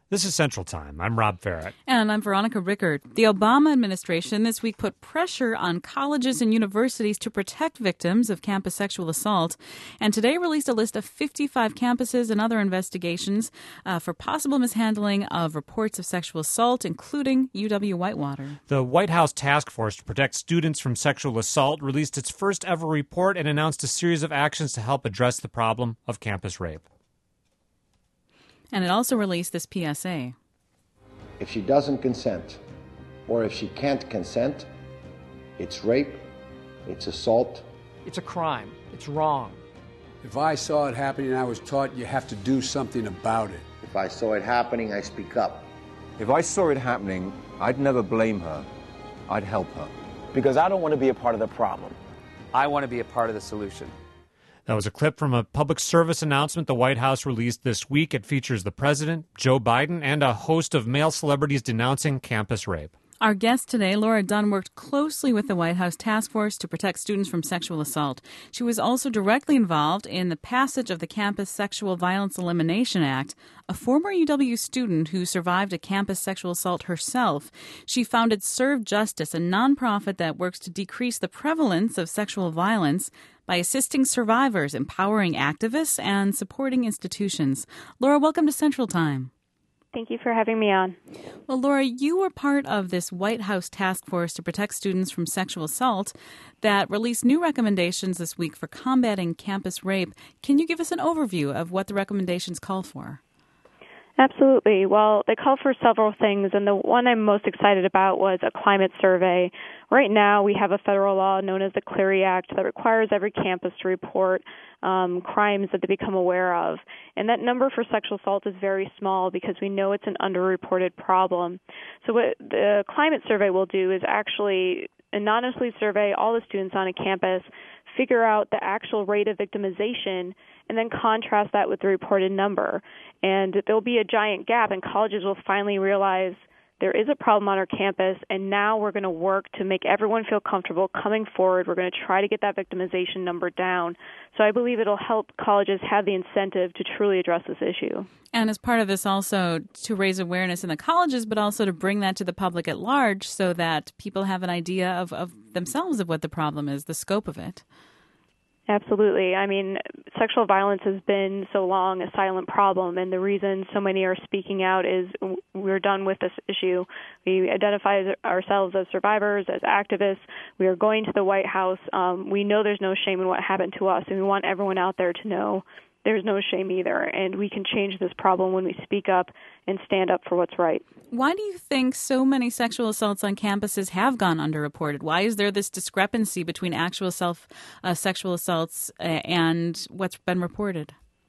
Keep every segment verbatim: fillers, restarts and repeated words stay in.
This is Central Time. I'm Rob Farrett. And I'm Veronica Rickert. The Obama administration this week put pressure on colleges and universities to protect victims of campus sexual assault, and today released a list of fifty-five campuses and other investigations uh, for possible mishandling of reports of sexual assault, including U W-Whitewater. The White House Task Force to Protect Students from Sexual Assault released its first ever report and announced a series of actions to help address the problem of campus rape. And it also released this P S A. If she doesn't consent, or if she can't consent, it's rape, it's assault. It's a crime. It's wrong. If I saw it happening and I was taught you have to do something about it. If I saw it happening, I speak up. If I saw it happening, I'd never blame her. I'd help her. Because I don't want to be a part of the problem. I want to be a part of the solution. That was a clip from a public service announcement the White House released this week. It features the president, Joe Biden, and a host of male celebrities denouncing campus rape. Our guest today, Laura Dunn, worked closely with the White House Task Force to protect students from sexual assault. She was also directly involved in the passage of the Campus Sexual Violence Elimination Act. A former U W student who survived a campus sexual assault herself, she founded Serve Justice, a nonprofit that works to decrease the prevalence of sexual violence by assisting survivors, empowering activists, and supporting institutions. Laura, welcome to Central Time. Thank you for having me on. Well, Laura, you were part of this White House task force to protect students from sexual assault that released new recommendations this week for combating campus rape. Can you give us an overview of what the recommendations call for? Absolutely. Well, they call for several things, and the one I'm most excited about was a climate survey. Right now, we have a federal law known as the Clery Act that requires every campus to report um, crimes that they become aware of. And that number for sexual assault is very small because we know it's an underreported problem. So what the climate survey will do is actually anonymously survey all the students on a campus, figure out the actual rate of victimization, and then contrast that with the reported number. And there'll be a giant gap, and colleges will finally realize there is a problem on our campus, and now we're going to work to make everyone feel comfortable coming forward. We're going to try to get that victimization number down. So I believe it'll help colleges have the incentive to truly address this issue. And as part of this also to raise awareness in the colleges, but also to bring that to the public at large so that people have an idea of, of themselves of what the problem is, the scope of it. Absolutely. I mean, sexual violence has been so long a silent problem, and the reason so many are speaking out is we're done with this issue. We identify ourselves as survivors, as activists. We are going to the White House. Um, we know there's no shame in what happened to us, and we want everyone out there to know there's no shame either, and we can change this problem when we speak up and stand up for what's right. Why do you think so many sexual assaults on campuses have gone underreported? Why is there this discrepancy between actual self uh, sexual assaults uh, and what's been reported?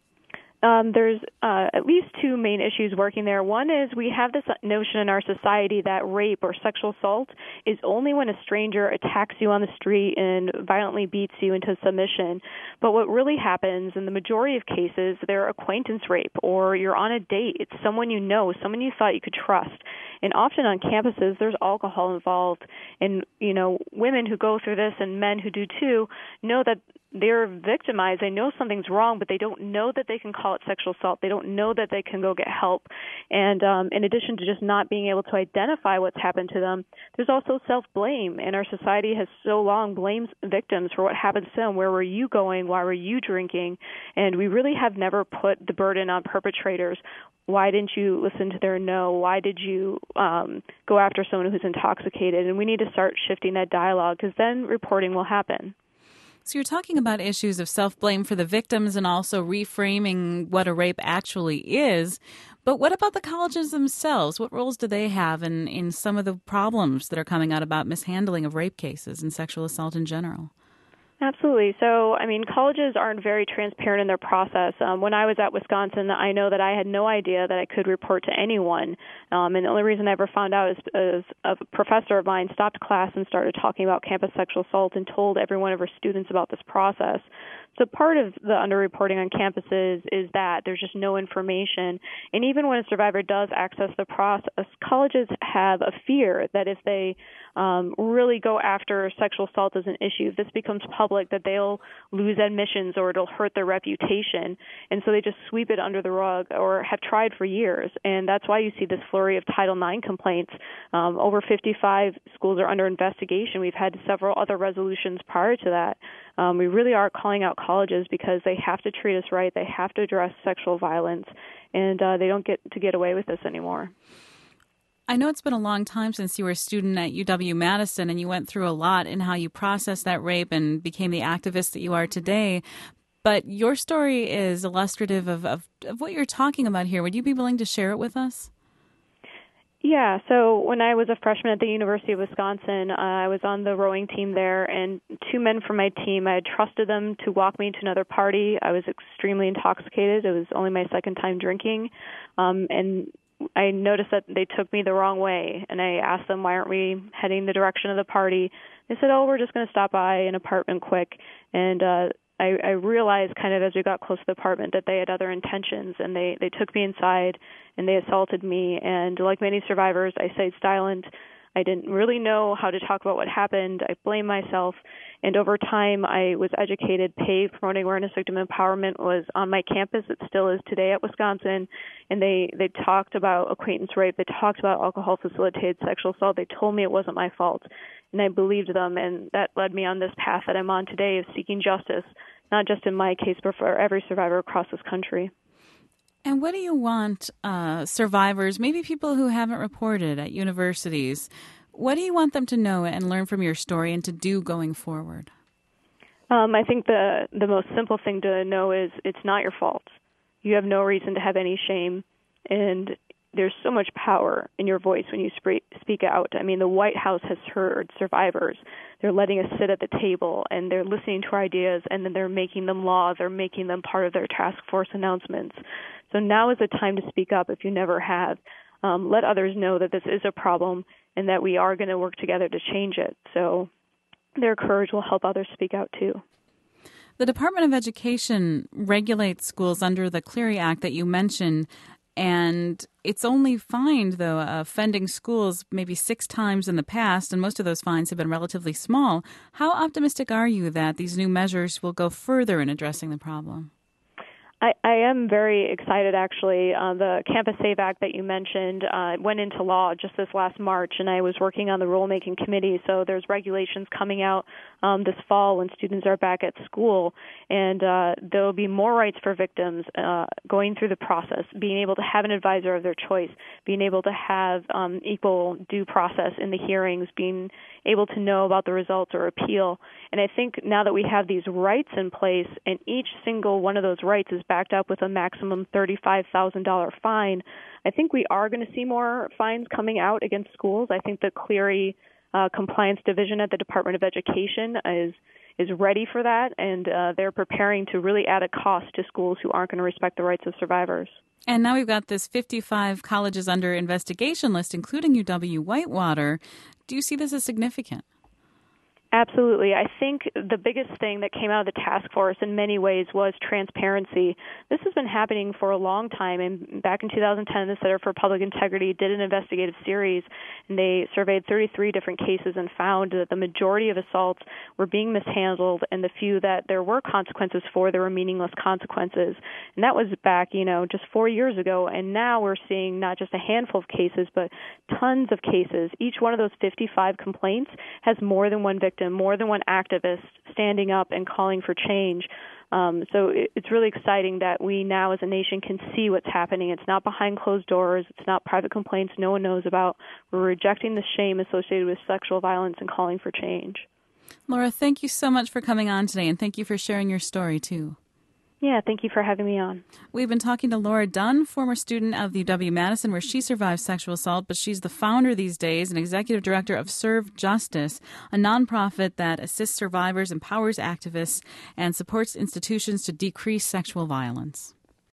Um, there's uh, at least two main issues working there. One is we have this notion in our society that rape or sexual assault is only when a stranger attacks you on the street and violently beats you into submission. But what really happens in the majority of cases, they're acquaintance rape, or you're on a date. It's someone you know, someone you thought you could trust. And often on campuses, there's alcohol involved. And, you know, women who go through this and men who do too know that they're victimized. They know something's wrong, but they don't know that they can call it sexual assault. They don't know that they can go get help. And um, in addition to just not being able to identify what's happened to them, there's also self-blame. And our society has so long blamed victims for what happens to them. Where were you going? Why were you drinking? And we really have never put the burden on perpetrators. Why didn't you listen to their no? Why did you um, go after someone who's intoxicated? And we need to start shifting that dialogue, because then reporting will happen. So you're talking about issues of self-blame for the victims and also reframing what a rape actually is. But what about the colleges themselves? What roles do they have in, in some of the problems that are coming out about mishandling of rape cases and sexual assault in general? Absolutely. So, I mean, colleges aren't very transparent in their process. Um, when I was at Wisconsin, I know that I had no idea that I could report to anyone. Um, and the only reason I ever found out is, is a professor of mine stopped class and started talking about campus sexual assault and told every one of her students about this process. So part of the underreporting on campuses is that there's just no information. And even when a survivor does access the process, colleges have a fear that if they um, really go after sexual assault as an issue, if this becomes public, that they'll lose admissions or it'll hurt their reputation. And so they just sweep it under the rug or have tried for years. And that's why you see this flurry of Title nine complaints. Um, over fifty-five schools are under investigation. We've had several other resolutions prior to that. Um, we really are calling out colleges because they have to treat us right. They have to address sexual violence, and uh, they don't get to get away with this anymore. I know it's been a long time since you were a student at U W-Madison, and you went through a lot in how you processed that rape and became the activist that you are today. But your story is illustrative of, of, of what you're talking about here. Would you be willing to share it with us? Yeah, so when I was a freshman at the University of Wisconsin, uh, I was on the rowing team there, and two men from my team, I had trusted them to walk me to another party. I was extremely intoxicated. It was only my second time drinking, um, and I noticed that they took me the wrong way, and I asked them, why aren't we heading the direction of the party? They said, oh, we're just going to stop by an apartment quick, and uh, I, I realized kind of as we got close to the apartment that they had other intentions, and they, they took me inside and they assaulted me. And like many survivors, I stayed silent. I didn't really know how to talk about what happened. I blamed myself. And over time, I was educated. PAVE, Promoting Awareness Victim Empowerment, was on my campus. It still is today at Wisconsin. And they, they talked about acquaintance rape. They talked about alcohol-facilitated sexual assault. They told me it wasn't my fault. And I believed them. And that led me on this path that I'm on today of seeking justice, not just in my case, but for every survivor across this country. And what do you want uh, survivors, maybe people who haven't reported at universities, what do you want them to know and learn from your story and to do going forward? Um, I think the the most simple thing to know is it's not your fault. You have no reason to have any shame, and there's so much power in your voice when you sp- speak out. I mean, the White House has heard survivors. They're letting us sit at the table, and they're listening to our ideas, and then they're making them law. They're making them part of their task force announcements. So now is the time to speak up if you never have. Um, let others know that this is a problem and that we are going to work together to change it. So their courage will help others speak out too. The Department of Education regulates schools under the Clery Act that you mentioned, and it's only fined, though, uh, offending schools maybe six times in the past, and most of those fines have been relatively small. How optimistic are you that these new measures will go further in addressing the problem? I, I am very excited, actually. Uh, the Campus Save Act that you mentioned uh, went into law just this last March, and I was working on the rulemaking committee, so there's regulations coming out um, this fall when students are back at school, and uh, there will be more rights for victims uh, going through the process, being able to have an advisor of their choice, being able to have um, equal due process in the hearings, being able to know about the results or appeal. And I think now that we have these rights in place, and each single one of those rights is backed up with a maximum thirty-five thousand dollars fine, I think we are going to see more fines coming out against schools. I think the Clery uh, Compliance Division at the Department of Education is is ready for that, and uh, they're preparing to really add a cost to schools who aren't going to respect the rights of survivors. And now we've got this fifty-five colleges under investigation list, including U W-Whitewater. Do you see this as significant? Absolutely. I think the biggest thing that came out of the task force in many ways was transparency. This has been happening for a long time, and back in two thousand ten, the Center for Public Integrity did an investigative series, and they surveyed thirty-three different cases and found that the majority of assaults were being mishandled, and the few that there were consequences for, there were meaningless consequences. And that was back, you know, just four years ago, and now we're seeing not just a handful of cases, but tons of cases. Each one of those fifty-five complaints has more than one victim, more than one activist standing up and calling for change. Um, so it, it's really exciting that we now as a nation can see what's happening. It's not behind closed doors. It's not private complaints no one knows about. We're rejecting the shame associated with sexual violence and calling for change. Laura, thank you so much for coming on today, and thank you for sharing your story, too. Yeah, thank you for having me on. We've been talking to Laura Dunn, former student of the U W-Madison, where she survived sexual assault, but she's the founder these days and executive director of Serve Justice, a nonprofit that assists survivors, empowers activists, and supports institutions to decrease sexual violence.